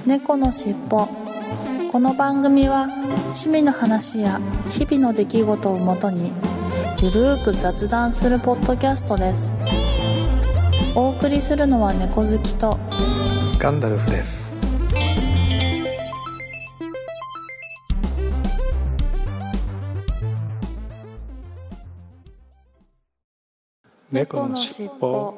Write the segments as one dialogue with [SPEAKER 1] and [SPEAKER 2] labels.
[SPEAKER 1] 猫のしっぽ。この番組は趣味の話や日々の出来事をもとにゆるーく雑談するポッドキャストです。お送りするのは猫好きと
[SPEAKER 2] ガンダルフです。猫のしっぽ。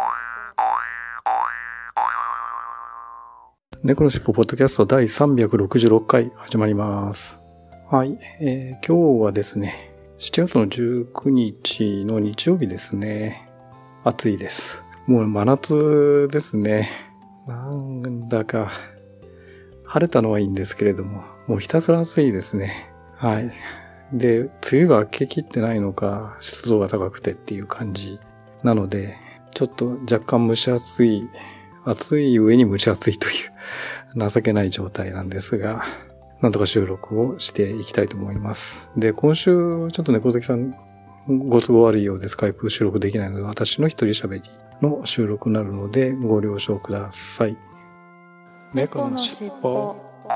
[SPEAKER 2] 猫のしっぽポッドキャスト第366回始まります。はい、今日はですね、7月の19日の日曜日ですね。暑いです。もう真夏ですね。なんだか晴れたのはいいんですけれども、もうひたすら暑いですね。はい。で、梅雨が明けきってないのか、湿度が高くてっていう感じなので、ちょっと若干蒸し暑い、暑い上に蒸し暑いという情けない状態なんですが、なんとか収録をしていきたいと思います。で、今週ちょっと猫好きさんご都合悪いようでスカイプ収録できないので、私の一人喋りの収録になるのでご了承ください。猫のしっぽ。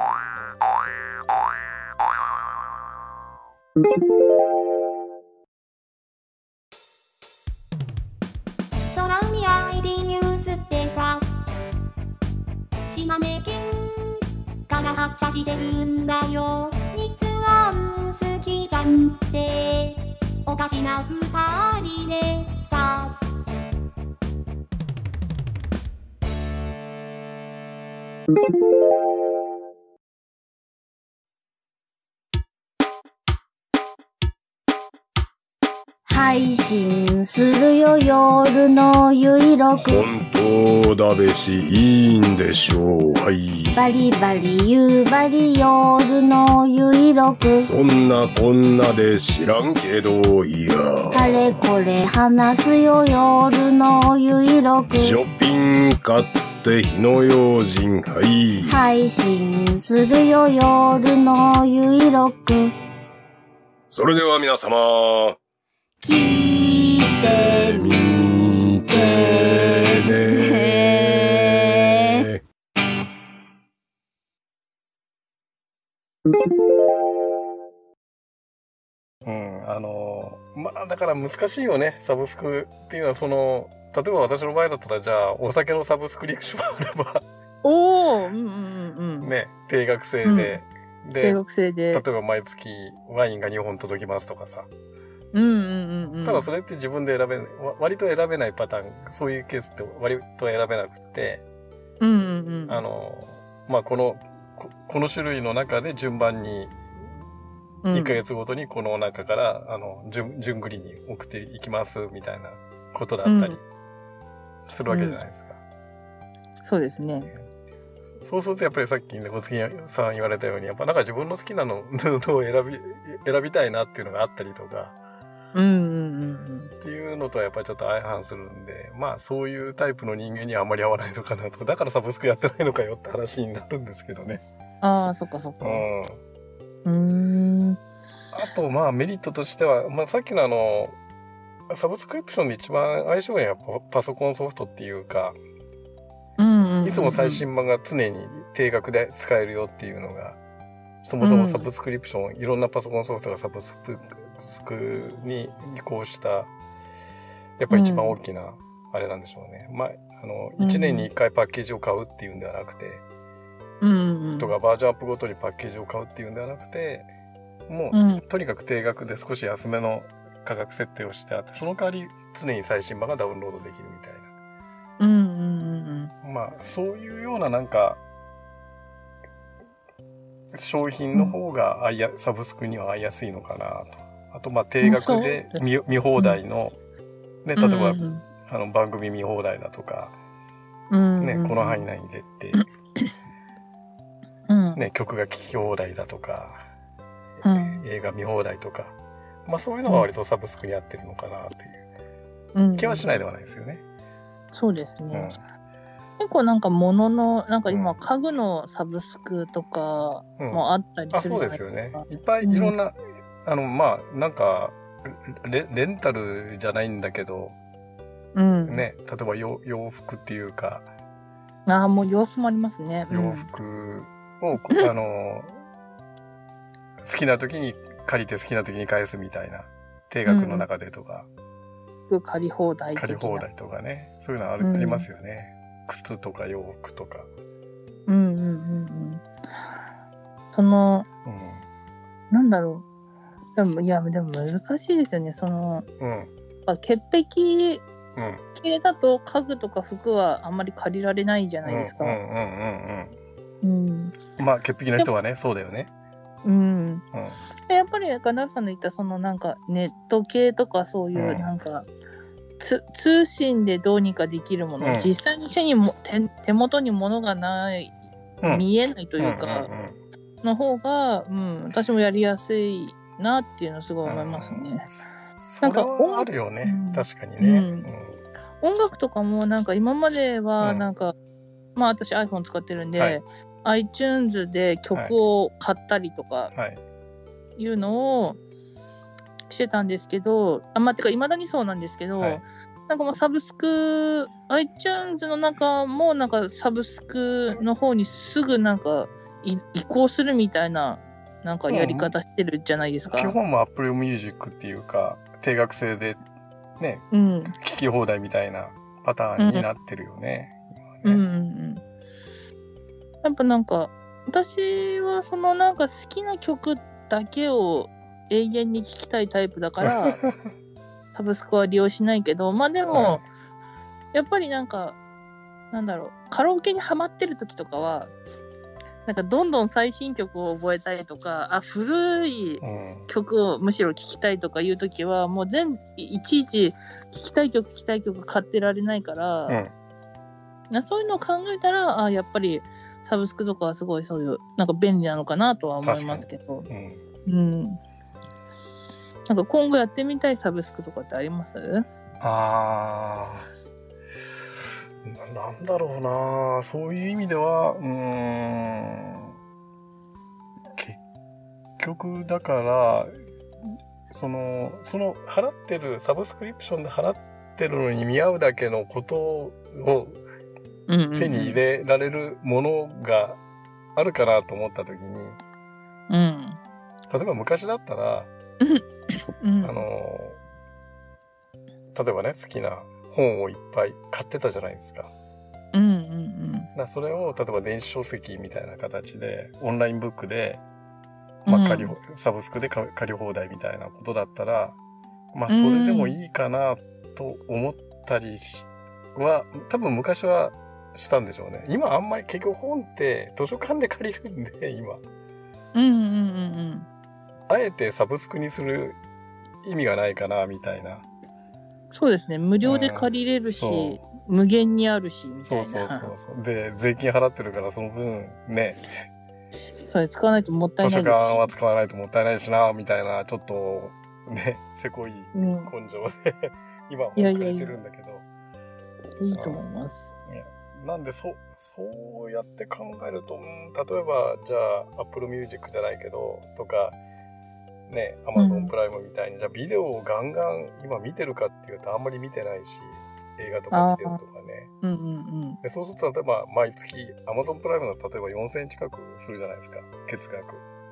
[SPEAKER 3] 空海 ID ニュースってさ、島根県から発車してるんだよ。日安好きじゃんっておかしな二人でさ。
[SPEAKER 4] 配信するよ夜のゆいろく。
[SPEAKER 5] 本当だべしいいんでしょう。はい。
[SPEAKER 4] バリバリ夕張夜のゆいろく。
[SPEAKER 5] そんなこんなで知らんけどいや。
[SPEAKER 4] あれこれ話すよ夜のゆいろく。
[SPEAKER 5] ショッピング買って火の用心。はい。
[SPEAKER 4] 配信するよ夜のゆいろく。
[SPEAKER 5] それでは皆様。
[SPEAKER 4] 聞いてみてね。
[SPEAKER 2] だから難しいよね、サブスクっていうのは。例えば私の場合だったら、じゃあお酒のサブスクリプションあればね、定額制で、
[SPEAKER 6] 定額制で、
[SPEAKER 2] 例えば毎月ワインが2本届きますとかさ。ただそれって自分で割と選べないパターン、そういうケースって割と選べなくて、この種類の中で順番に1ヶ月ごとにこの中から順繰りに送っていきますみたいなことだったりするわけじゃないですか。
[SPEAKER 6] そうですね。
[SPEAKER 2] そうするとやっぱりさっきね、お月さん言われたように、やっぱなんか自分の好きなのを選びたいなっていうのがあったりとか、っていうのとはやっぱりちょっと相反するんで、まあそういうタイプの人間にはあんまり合わないのかなと。だからサブスクやってないのかよって話になるんですけどね。
[SPEAKER 6] ああ、そっかそっか。
[SPEAKER 2] あとメリットとしては、さっきのサブスクリプションで一番相性がやっぱパソコンソフトっていうか、いつも最新版が常に定額で使えるよっていうのが、そもそもサブスクリプション、いろんなパソコンソフトがサブスクに移行した、やっぱり一番大きなあれなんでしょうね。1年に1回パッケージを買うっていうんではなくて、とかバージョンアップごとにパッケージを買うっていうんではなくて、もう、とにかく定額で少し安めの価格設定をしてあって、その代わり常に最新版がダウンロードできるみたいな。そういうようななんか、商品の方がサブスクには合いやすいのかなと。あと定額で見放題の、例えば番組見放題だとか、この範囲内に出て、曲が聴き放題だとか、映画見放題とか、そういうのが割とサブスクに合ってるのかなという気はしないではないですよね。
[SPEAKER 6] そうですね。結構なんか物の、なんか今家具のサブスクとかもあったりするじゃないですか。
[SPEAKER 2] そうですよね。いっぱいいろんな、なんかレンタルじゃないんだけど、例えば洋服っていうか、
[SPEAKER 6] ああ、もう洋服もありますね。
[SPEAKER 2] 洋服を、好きな時に借りて好きな時に返すみたいな。定額の中でとか。
[SPEAKER 6] 借り放題的な。
[SPEAKER 2] 借り放題とかね。そういうのありますよね。靴とか洋服とか。
[SPEAKER 6] その、なんだろう。でも難しいですよね。潔癖系だと家具とか服はあんまり借りられないじゃないですか。
[SPEAKER 2] まあ、潔癖な人はね、そうだよね。
[SPEAKER 6] やっぱりガナフさんの言ったなんかネット系とかそういうなんか、通信でどうにかできるもの、実際に手元に物がない、見えないというか、の方が、私もやりやすいなっていうのをすごい思いますね。
[SPEAKER 2] なんかあるよね、確かにね。
[SPEAKER 6] 音楽とかもなんか今まではなんか、まあ私 iPhone 使ってるんで、iTunes で曲を買ったりとかいうのをしてたんですけど、てか未だにそうなんですけど、なんかもうサブスク iTunes の中もなんかサブスクの方にすぐなんか移行するみたいななんかやり方してるじゃないですか。
[SPEAKER 2] 基本も Apple Music っていうか定額制でね、聞き放題みたいなパターンになってるよね。
[SPEAKER 6] やっぱなんか私はなんか好きな曲だけを永遠に聴きたいタイプだからサブスクは利用しないけど、まあでも、やっぱりなんかなんだろう、カラオケにハマってる時とかはなんかどんどん最新曲を覚えたいとか、古い曲をむしろ聴きたいとかいう時はもういちいち聴きたい曲買ってられないから、そういうのを考えたらやっぱりサブスクとかはすごいそういうなんか便利なのかなとは思いますけど、なんか今後やってみたいサブスクとかってあります？
[SPEAKER 2] なんだろうな、そういう意味では結局だから払ってるサブスクリプションで払ってるのに見合うだけのことを手に入れられるものがあるかなと思った時に、例えば昔だったら例えばね、好きな本をいっぱい買ってたじゃないですか。それを例えば電子書籍みたいな形でオンラインブックで、サブスクで借り放題みたいなことだったら、それでもいいかなと思ったりは多分昔はしたんでしょうね。今あんまり結局本って図書館で借りるんで今、あえてサブスクにする意味がないかなみたいな。
[SPEAKER 6] そうですね、無料で借りれるし、無限にあるしみたいな。
[SPEAKER 2] そうで税金払ってるからその分ね、
[SPEAKER 6] それ使わないともったいないですし、
[SPEAKER 2] 図書館は使わないともったいないしなみたいな、ちょっとねせこい根性で、今は借りてるんだけど、
[SPEAKER 6] いいと思います。
[SPEAKER 2] なんでそうやって考えると、例えばじゃあ Apple Music じゃないけどとかね、Amazon プライムみたいにじゃあビデオをガンガン今見てるかっていうとあんまり見てないし、映画とかビデオとかね、でそうすると例えば毎月 Amazon プライムの例えば4000円近くするじゃないですか、月額。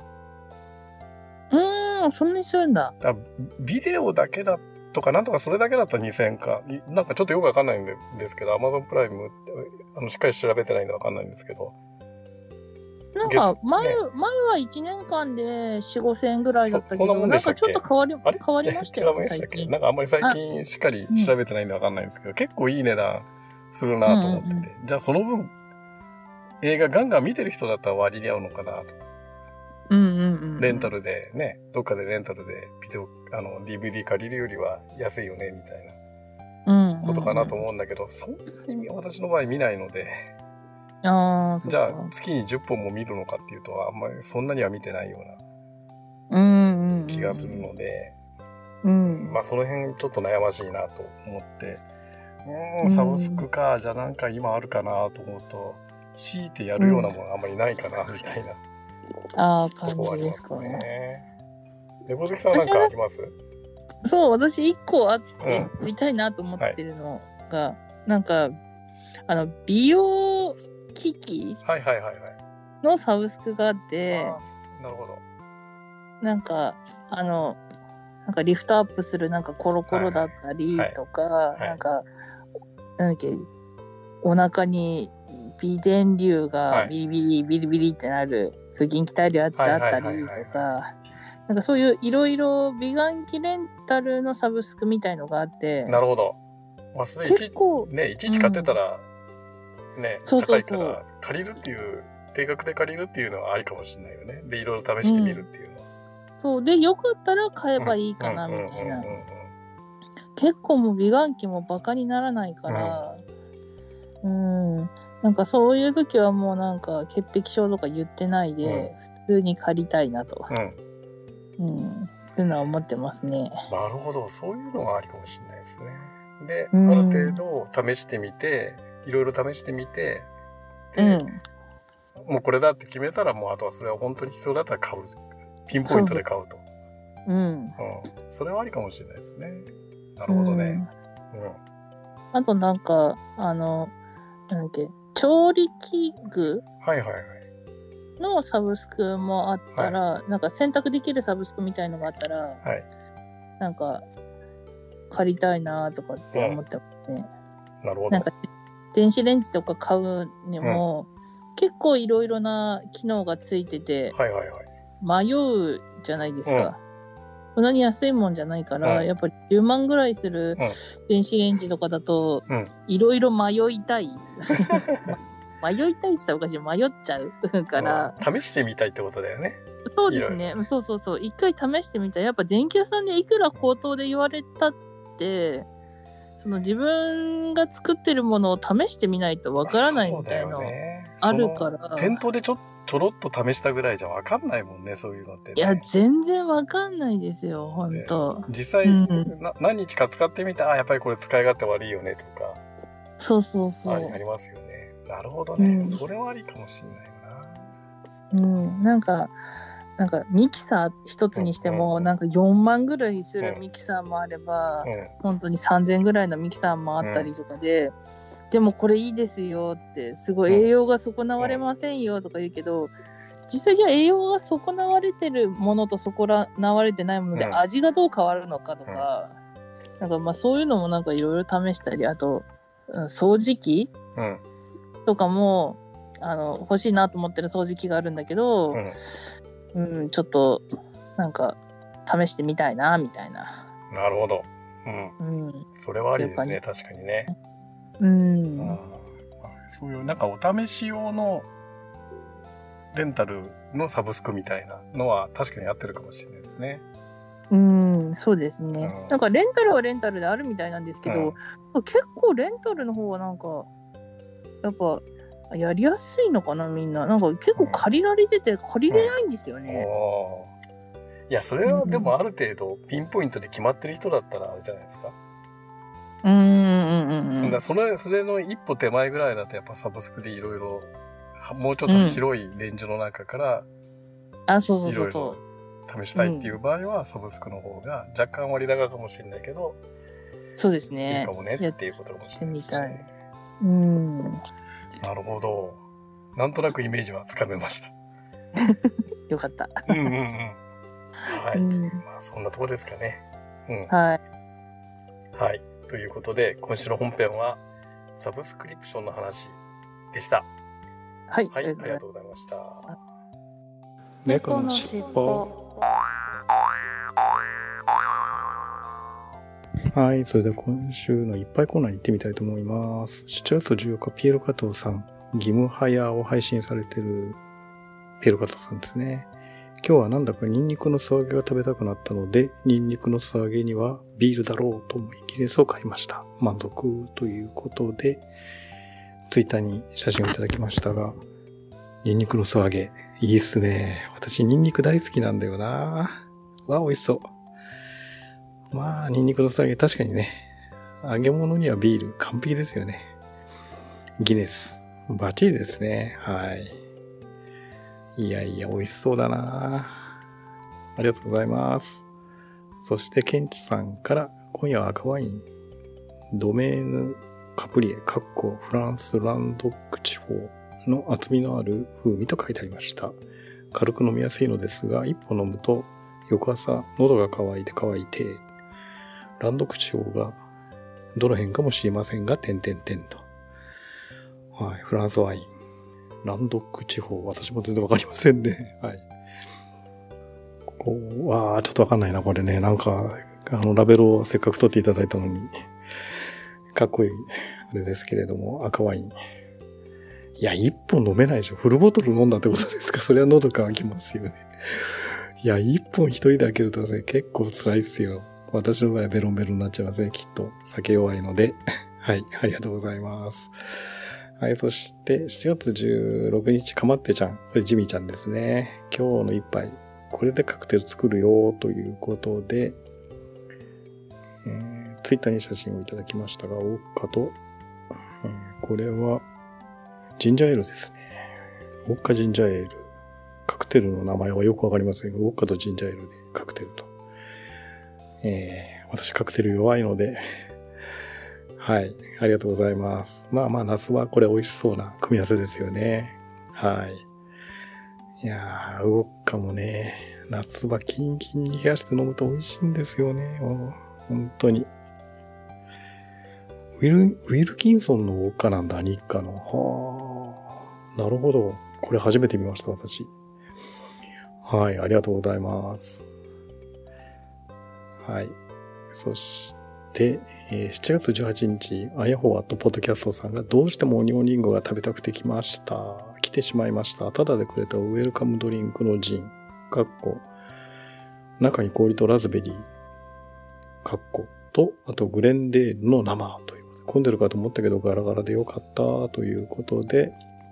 [SPEAKER 6] そんなにするんだ。
[SPEAKER 2] ビデオだけだとかなんとかそれだけだったら2000円かなんかちょっとよくわかんないんですけど、 Amazon プライムってしっかり調べてないんでわかんないんですけど、
[SPEAKER 6] なんか前は1年間で 4,5,000円ぐらいだったけど、なんかちょっと変わりましたよね最近。
[SPEAKER 2] なんかあんまり最近しっかり調べてないんでわかんないんですけど、結構いい値段するなと思ってて、じゃあその分映画ガンガン見てる人だったら割に合うのかなと。レンタルでね、どっかでレンタルでビデオDVD 借りるよりは安いよねみたいなことかなと思うんだけど、そんなに私の場合見ないので。じゃあ月に10本も見るのかっていうとあんまりそんなには見てないような気がするので、その辺ちょっと悩ましいなと思って、サブスクか、じゃあなんか今あるかなと思うと、強いてやるようなものあんまりないかなみたいな
[SPEAKER 6] 感じですかね。
[SPEAKER 2] 猫好きさんなんかあります？
[SPEAKER 6] そう、私1個あってやりたいなと思ってるのが、なんか美容機器
[SPEAKER 2] はいはいはいはい。
[SPEAKER 6] のサブスクがあって、
[SPEAKER 2] なるほど。
[SPEAKER 6] なんかリフトアップするなんかコロコロだったりとか、
[SPEAKER 2] はい
[SPEAKER 6] なんだっけ、お腹に微電流がビリビリビリビリってなる腹筋鍛えるやつだったりとか、なんかそういういろいろ美顔器レンタルのサブスクみたいのがあって、
[SPEAKER 2] なるほど。まあ、それ
[SPEAKER 6] 結構
[SPEAKER 2] ね、いちいち買ってたら、ね、
[SPEAKER 6] そうそうそう、
[SPEAKER 2] 高いから借りるっていう、定額で借りるっていうのはありかもしれないよね。で、いろいろ試してみるっていうのは。
[SPEAKER 6] そうで、よかったら買えばいいかなみたいな。結構もう美顔器もバカにならないから、なんかそういう時はもうなんか潔癖症とか言ってないで、普通に借りたいなと。っていうのは思ってますね。
[SPEAKER 2] なるほど、そういうのはありかもしれないですね。で、ある程度試してみて、いろいろ試してみて、もうこれだって決めたら、もうあとはそれは本当に必要だったら買う。ピンポイントで買うと。それはありかもしれないですね。なるほどね。
[SPEAKER 6] あとなんか、なんだっけ、調理器具のサブスクもあったら、なんか選択できるサブスクみたいのがあったら、なんか借りたいなとかって思ってますね。
[SPEAKER 2] なるほど。
[SPEAKER 6] なんか電子レンジとか買うにも、結構いろいろな機能がついてて、迷うじゃないですか。こんなに安いもんじゃないから、やっぱり10万ぐらいする電子レンジとかだと、いろいろ迷いたい。迷いたいって言ったらおかしい。迷っちゃうから。
[SPEAKER 2] 試してみたいってことだよね。
[SPEAKER 6] そうですね。そうそうそう。一回試してみたら、やっぱ電気屋さんでいくら口頭で言われたって、その自分が作ってるものを試してみないとわからないみたいなのあるから。
[SPEAKER 2] 店頭でちょろっと試したぐらいじゃわかんないもんね、そういうのって、ね。
[SPEAKER 6] いや、全然わかんないですよ、ほんと。
[SPEAKER 2] 実際、何日か使ってみたら、やっぱりこれ使い勝手悪いよねとか。
[SPEAKER 6] そうそうそう。
[SPEAKER 2] ありますよね。なるほどね。それはありかもしれないな。
[SPEAKER 6] なんかミキサー一つにしても、なんか4万ぐらいするミキサーもあれば、本当に3000ぐらいのミキサーもあったりとかで、でもこれいいですよって、すごい栄養が損なわれませんよとか言うけど、実際じゃあ栄養が損なわれてるものと損なわれてないもので味がどう変わるのかとか、なんかまあそういうのもなんかいろいろ試したり、あと、掃除機とかも、欲しいなと思ってる掃除機があるんだけど、ちょっとなんか試してみたいなみたいな。
[SPEAKER 2] なるほど。それはありですね、確かにね。そういうなんかお試し用のレンタルのサブスクみたいなのは確かに合ってるかもしれないですね。
[SPEAKER 6] そうですね。なんかレンタルはレンタルであるみたいなんですけど、結構レンタルの方はなんかやっぱやりやすいのかな、みんな。なんか結構借りられてて借りれないんですよね。
[SPEAKER 2] いや、それはでもある程度ピンポイントで決まってる人だったらあれじゃないですか。それの一歩手前ぐらいだとやっぱサブスクでいろいろもうちょっと広いレンジの中からいろいろ試したいっていう場合はサブスクの方が若干割高かもしれないけど、
[SPEAKER 6] そうですね。
[SPEAKER 2] いいかもねっていうことかもしれないですね。なるほど。なんとなくイメージはつかめました。
[SPEAKER 6] よかった。
[SPEAKER 2] はい。まあそんなとこですかね。
[SPEAKER 6] はい。
[SPEAKER 3] はい。ということで、今週の本編は、サブスクリプションの話でした。
[SPEAKER 6] はい。
[SPEAKER 3] はい、ありがとうございました。
[SPEAKER 1] 猫のしっぽ。
[SPEAKER 2] はい。それでは今週のいっぱいコーナーに行ってみたいと思います。7月14日、ピエロ加藤さん、義務早を配信されているピエロ加藤さんですね。今日はなんだかニンニクの素揚げが食べたくなったので、ニンニクの素揚げにはビールだろうと思いギネスを買いました。満足ということで、ツイッターに写真をいただきましたが、ニンニクの素揚げ、いいっすね。私ニンニク大好きなんだよな。わあ、美味しそう。まあ、ニンニクの素揚げ確かにね、揚げ物にはビール完璧ですよね。ギネス、バッチリですね。はい。いやいや、美味しそうだな。ありがとうございます。そして、ケンチさんから、今夜は赤ワイン、ドメーヌカプリエ、フランスランドック地方の厚みのある風味と書いてありました。軽く飲みやすいのですが、一本飲むと翌朝喉が渇いてランドック地方がどの辺かもしれませんが、と。はい、フランスワイン。ランドック地方、私も全然わかりませんね。はい。ちょっとわかんないな、これね。なんか、ラベルをせっかく取っていただいたのに、かっこいい、あれですけれども、赤ワイン。いや、一本飲めないでしょ。フルボトル飲んだってことですか？それは喉乾きますよね。いや、一本一人で開けるとね、結構辛いですよ。私の場合はベロンベロンになっちゃいますね、きっと。酒弱いので。はい、ありがとうございます。はい、そして、7月16日、かまってちゃん。これジミーちゃんですね。今日の一杯、これでカクテル作るよ、ということで、ツイッターに写真をいただきましたが、ウォッカと、これは、ジンジャーエールですね。ウォッカジンジャーエール。カクテルの名前はよくわかりませんが、ウォッカとジンジャーエールでカクテルと。私カクテル弱いので、はい、ありがとうございます。まあ夏はこれ美味しそうな組み合わせですよね。はい。いやー、ウォッカもね、夏場キンキンに冷やして飲むと美味しいんですよね。本当に。ウィルキンソンのウォッカなんだ、日課の。なるほど。これ初めて見ました、私。はい、ありがとうございます。はい。そして、7月18日、あやほあとポッドキャストさんがどうしてもオニオンリンゴが食べたくて来てしまいました。ただでくれたウェルカムドリンクのジン、中に氷とラズベリー、と、あとグレンデールの生ということで、混んでるかと思ったけどガラガラでよかったということで、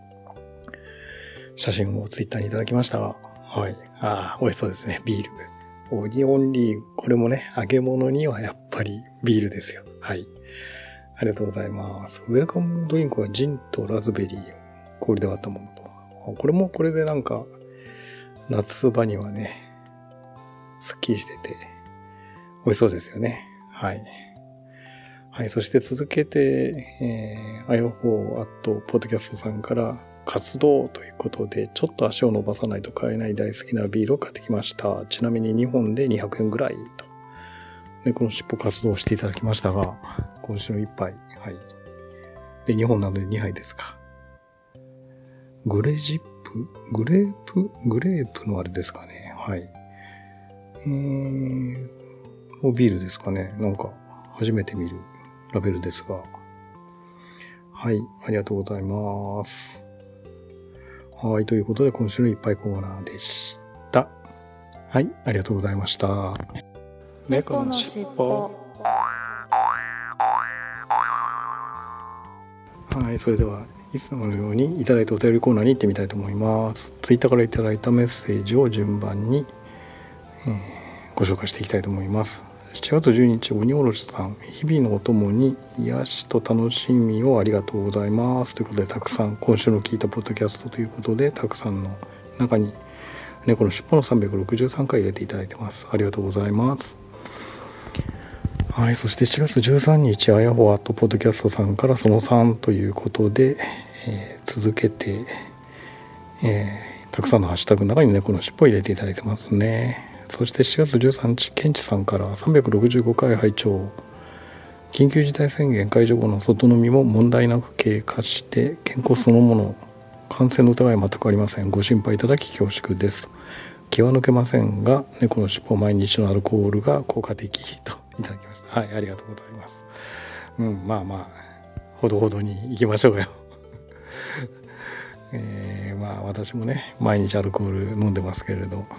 [SPEAKER 2] 写真をツイッターにいただきましたが、はい。美味しそうですね。ビール。オニオンリーグ。これもね、揚げ物にはやっぱりビールですよ。はい。ありがとうございます。ウェルカムドリンクはジンとラズベリーを氷で割ったものと。これもこれでなんか、夏場にはね、スッキリしてて、美味しそうですよね。はい。はい。そして続けて、あやほあとポッドキャストさんから、活動ということで、ちょっと足を伸ばさないと買えない大好きなビールを買ってきました。ちなみに2本で200円ぐらいと。で、この尻尾活動をしていただきましたが、今週の1杯。はい。で、2本なので2杯ですか。グレープのあれですかね。はい。もうビールですかね。なんか、初めて見るラベルですが。はい。ありがとうございます。はい。ということで、今週のいっぱいコーナーでした。はい。ありがとうございました。
[SPEAKER 1] 猫のしっぽ。
[SPEAKER 2] はい。それでは、いつものようにいただいたお便りコーナーに行ってみたいと思います。ツイッターからいただいたメッセージを順番に、ご紹介していきたいと思います。7月12日、鬼おろしさん、日々のお供に癒しと楽しみをありがとうございます。ということで、たくさん、今週の聞いたポッドキャストということで、たくさんの中に、猫のしっぽの363回入れていただいてます。ありがとうございます。はい、そして7月13日、あやほあとポッドキャストさんからその3ということで、続けて、たくさんのハッシュタグの中に猫のしっぽを入れていただいてますね。そして7月13日、ケンチさんから365回拝聴。緊急事態宣言解除後の外飲みも問題なく経過して健康そのもの、感染の疑いは全くありません。ご心配いただき恐縮です。気は抜けませんが、猫のしっぽ毎日のアルコールが効果的といただきました。はい、ありがとうございます。まあ、ほどほどに行きましょうよ。私もね、毎日アルコール飲んでますけれど、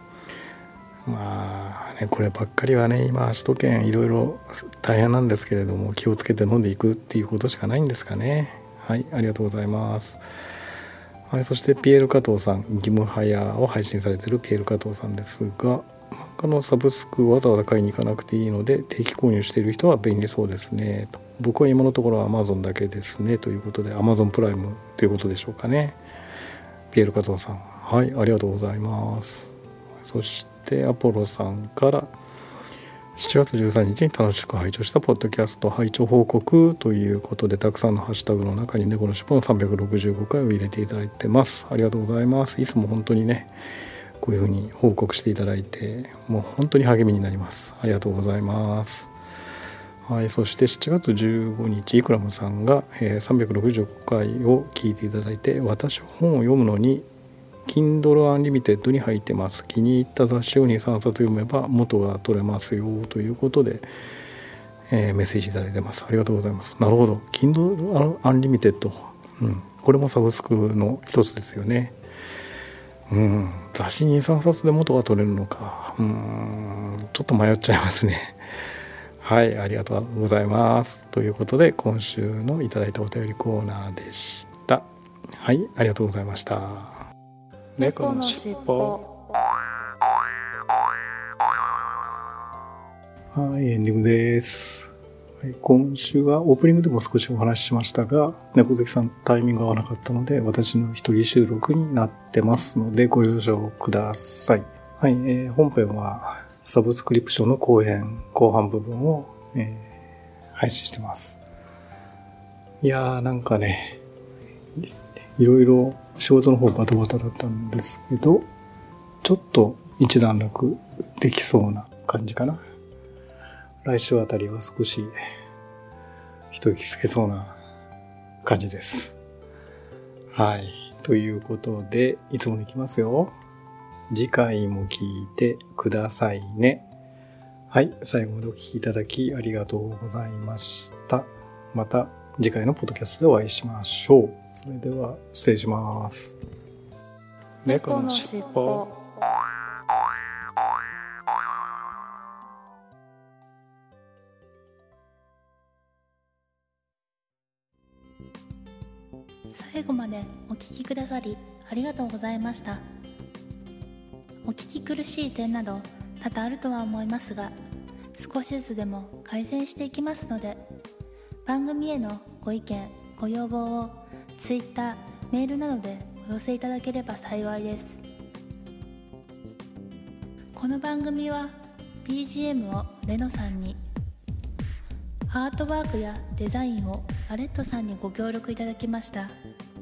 [SPEAKER 2] こればっかりはね、今首都圏いろいろ大変なんですけれども、気をつけて飲んでいくっていうことしかないんですかね。はい、ありがとうございます。はい、そしてピエール加藤さん、義務ハヤを配信されているピエール加藤さんですが、漫画のサブスクわざわざ買いに行かなくていいので定期購入している人は便利そうですねと。僕は今のところ Amazon だけですねということで、 Amazon プライムということでしょうかね。ピエール加藤さん、はい、ありがとうございます。そしてアポロさんから 7月13日に楽しく拝聴したポッドキャスト拝聴報告ということで、たくさんのハッシュタグの中に猫のしっぽの365回を入れていただいてます。ありがとうございます。いつも本当にねこういうふうに報告していただいて、もう本当に励みになります。ありがとうございます。はい、そして7月15日イクラムさんが、365回を聞いていただいて、私本を読むのに Kindle Unlimited に入ってます。気に入った雑誌を 2,3 冊読めば元が取れますよということで、メッセージいただいてます。ありがとうございます。なるほど、 Kindle Unlimited、これもサブスクの一つですよね。雑誌 2,3 冊で元が取れるのか、ちょっと迷っちゃいますね。はい、ありがとうございます。ということで今週のいただいたお便りコーナーでした。はい、ありがとうございました。
[SPEAKER 1] 猫のしっぽ。
[SPEAKER 2] はい、エンディングです。はい、今週はオープニングでも少しお話ししましたが、猫好きさんタイミングが合わなかったので私の一人収録になってますのでご了承ください。はい、本編はサブスクリプションの後半部分を、配信してます。いやーなんかね、いろいろ仕事の方バタバタだったんですけど、ちょっと一段落できそうな感じかな。来週あたりは少し一息つけそうな感じです。はい。ということで、いつもに行きますよ。次回も聞いてくださいね。はい。最後までお聞きいただきありがとうございました。また次回のポッドキャストでお会いしましょう。それでは失礼します。
[SPEAKER 1] 猫のしっぽ。
[SPEAKER 7] 最後までお聞きくださりありがとうございました。お聞き苦しい点など多々あるとは思いますが、少しずつでも改善していきますので、番組へのご意見ご要望を Twitter、メールなどでお寄せいただければ幸いです。この番組は BGM をレノさんに、アートワークやデザインをアレットさんにご協力いただきました。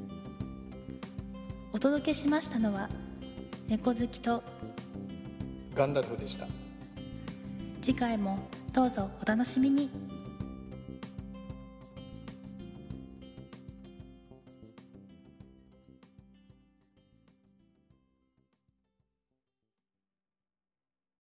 [SPEAKER 7] お届けしましたのは猫好きと
[SPEAKER 2] ガンダルフでした。
[SPEAKER 7] 次回もどうぞお楽しみに。